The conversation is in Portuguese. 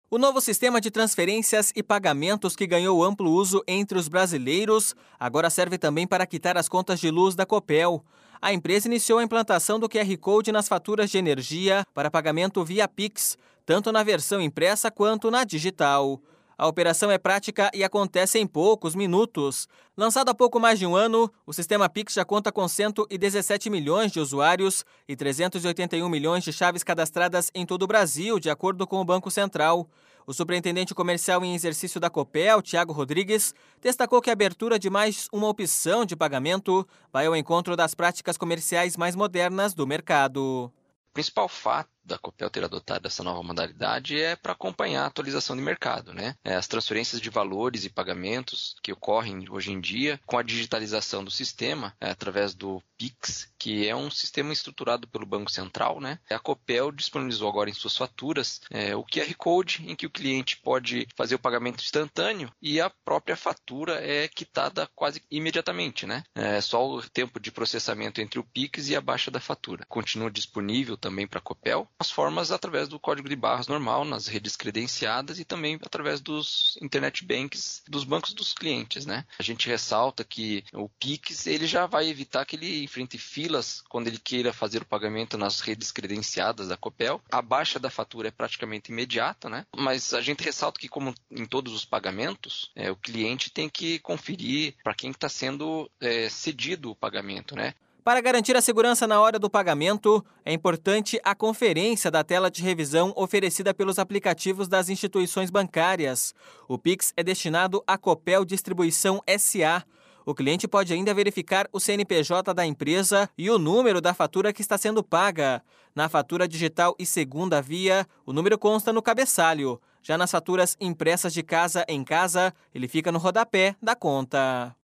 O novo sistema de transferências e pagamentos que ganhou amplo uso entre os brasileiros agora serve também para quitar as contas de luz da Copel. A empresa iniciou a implantação do QR Code nas faturas de energia para pagamento via Pix, tanto na versão impressa quanto na digital. A operação é prática e acontece em poucos minutos. Lançado há pouco mais de um ano, o sistema Pix já conta com 117 milhões de usuários e 381 milhões de chaves cadastradas em todo o Brasil, de acordo com o Banco Central. O superintendente comercial em exercício da Copel, Thiago Rodrigues, destacou que a abertura de mais uma opção de pagamento vai ao encontro das práticas comerciais mais modernas do mercado. O principal fato da Copel ter adotado essa nova modalidade é para acompanhar a atualização de mercado, né? As transferências de valores e pagamentos que ocorrem hoje em dia com a digitalização do sistema, através do Pix, que é um sistema estruturado pelo Banco Central, né? A Copel disponibilizou agora em suas faturas o QR Code, em que o cliente pode fazer o pagamento instantâneo e a própria fatura é quitada quase imediatamente, né? É só o tempo de processamento entre o Pix e a baixa da fatura. Continua disponível também para a Copel as formas através do código de barras normal, nas redes credenciadas e também através dos internet banks dos bancos dos clientes, né? A gente ressalta que o Pix ele já vai evitar que ele enfrente filas quando ele queira fazer o pagamento nas redes credenciadas da Copel. A baixa da fatura é praticamente imediata, né? Mas a gente ressalta que, como em todos os pagamentos, o cliente tem que conferir para quem está sendo cedido o pagamento, né? Para garantir a segurança na hora do pagamento, é importante a conferência da tela de revisão oferecida pelos aplicativos das instituições bancárias. O Pix é destinado à Copel Distribuição S.A. O cliente pode ainda verificar o CNPJ da empresa e o número da fatura que está sendo paga. Na fatura digital e segunda via, o número consta no cabeçalho. Já nas faturas impressas de casa em casa, ele fica no rodapé da conta.